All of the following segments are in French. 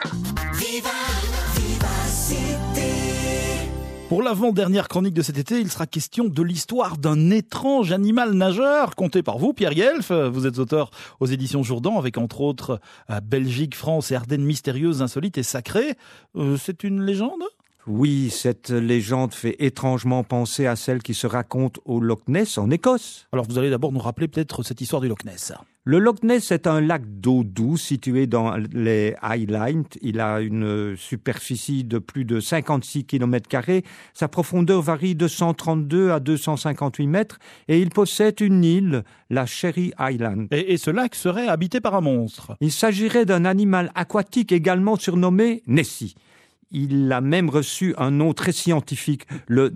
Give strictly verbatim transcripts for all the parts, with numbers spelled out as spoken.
Pour l'avant-dernière chronique de cet été, il sera question de l'histoire d'un étrange animal nageur, conté par vous, Pierre Guelf. Vous êtes auteur aux éditions Jourdan, avec entre autres Belgique, France et Ardennes mystérieuses, insolites et sacrées. Euh, c'est une légende ? Oui, cette légende fait étrangement penser à celle qui se raconte au Loch Ness en Écosse. Alors vous allez d'abord nous rappeler peut-être cette histoire du Loch Ness. Le Loch Ness est un lac d'eau douce situé dans les Highlands. Il a une superficie de plus de cinquante-six kilomètres carrés. Sa profondeur varie de cent trente-deux à deux cent cinquante-huit mètres et il possède une île, la Cherry Island. Et, et ce lac serait habité par un monstre. Il s'agirait d'un animal aquatique également surnommé Nessie. Il a même reçu un nom très scientifique, le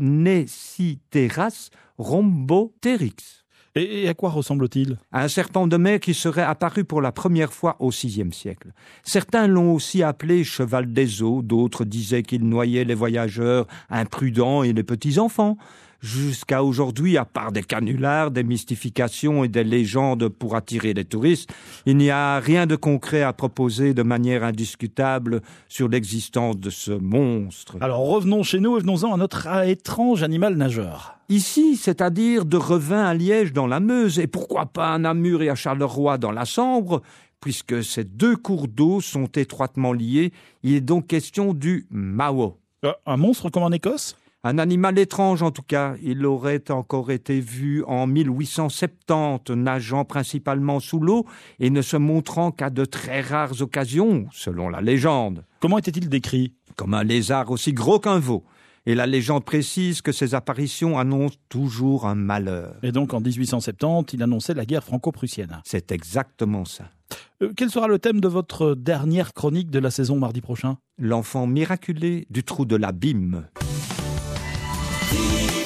Nessiteras rhomboteryx. Et à quoi ressemble-t-il ? Un serpent de mer qui serait apparu pour la première fois au sixième siècle. Certains l'ont aussi appelé cheval des eaux, d'autres disaient qu'il noyait les voyageurs imprudents et les petits-enfants. Jusqu'à aujourd'hui, à part des canulars, des mystifications et des légendes pour attirer les touristes, il n'y a rien de concret à proposer de manière indiscutable sur l'existence de ce monstre. Alors revenons chez nous et venons-en à notre étrange animal nageur. Ici, c'est-à-dire de Revin à Liège dans la Meuse, et pourquoi pas à Namur et à Charleroi dans la Sambre, puisque ces deux cours d'eau sont étroitement liés, il est donc question du Mao. Euh, un monstre comme en Écosse ? Un animal étrange en tout cas, il aurait encore été vu en mille huit cent soixante-dix, nageant principalement sous l'eau et ne se montrant qu'à de très rares occasions, selon la légende. Comment était-il décrit ? Comme un lézard aussi gros qu'un veau. Et la légende précise que ces apparitions annoncent toujours un malheur. Et donc en dix-huit cent soixante-dix, il annonçait la guerre franco-prussienne. C'est exactement ça. Euh, quel sera le thème de votre dernière chronique de la saison mardi prochain ? L'enfant miraculé du trou de l'abîme. Viva